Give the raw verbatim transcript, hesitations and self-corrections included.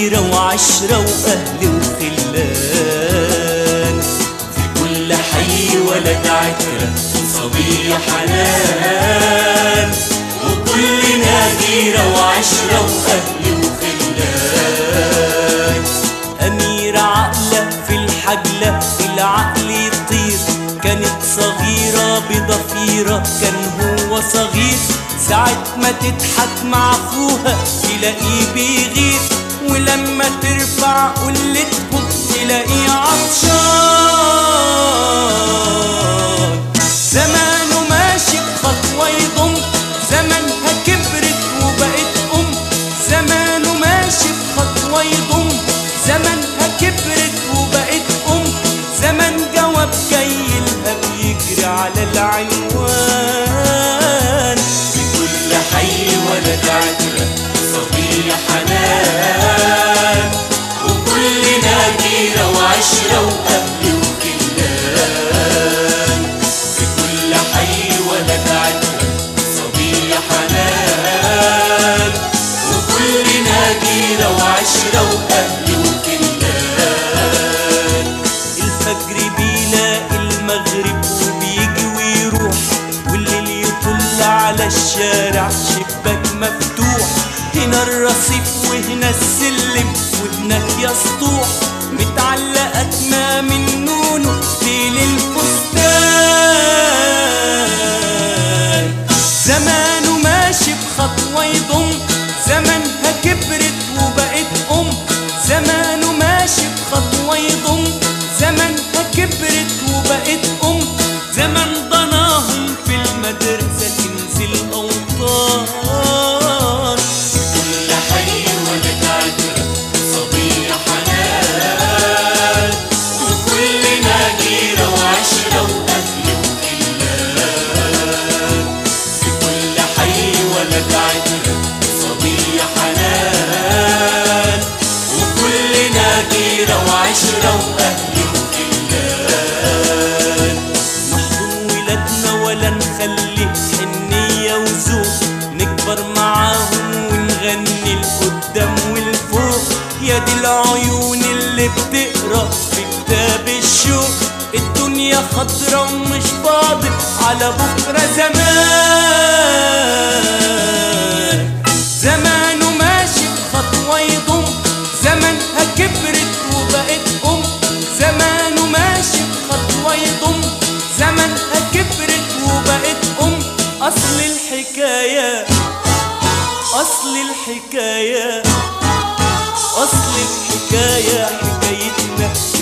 جيرة وعشرة وأهل وخلان، في كل حي ولد عترة وصبية حنان، وكلنا جيرة وعشرة وأهل وخلان. أميرة عقلة في الحجلة العقل يطير، كانت صغيرة بضفيرة كان هو صغير، ساعة ما تضحك مع أخوها تلاقيه بيغير، ولما ترفع قلتهم تلاقيه عطشان. زمانه ماشي بخطوة يضم، زمانها كبرت وبقت أم، زمانه ماشي بخطوة يضم، زمانها كبرت وبقت أم، زمن جواب جايلها بيجري على العنوان. في كل حي ولد عترة صبية حنان، وكلنا جيرة وعشرة وأهل وخلان. في كل حي ولد عترة صبية حنان، وكلنا جيرة وعشرة وأهل وخلان. الفجر بيلاقي المغرب وبيجي ويروح، والليل يطل على الشارع شباك مفتوح، هنا الرصيف وهنا السلم وهناك يا سطوح، متعلقة أكمام النونو ليل الفستان. زمانه ماشي بخطوة يضم، زمانها كبرت وبقت أم، زمانه ماشي بخطوة يضم، زمانها كبرت وبقت أم، زمن ضناهم في المدرسة كنز الأوطان. في كل حي ولد عترة صبية حنان، وكلنا جيرة وعشرة وأهل وخلان. في كل حي ولد عترة صبية حنان، وكلنا جيرة وعشرة وأهل وخلان. نحضن ولادنا ولا نخلي حنية وذوق، نكبر معاهم ونغني لقدام والفوق، يا دي العيون اللي بتقرا في كتاب الشوق. الدنيا خضرا ومش فاضل على بكرة زمان، زمانه ماشي بخطوة يضم، زمانها كبرت وبقت أم، زمانه ماشي بخطوة يضم، زمانها كبرت وبقت أم. أصل الحكاية أصل الحكاية أصل الحكاية حكايتنا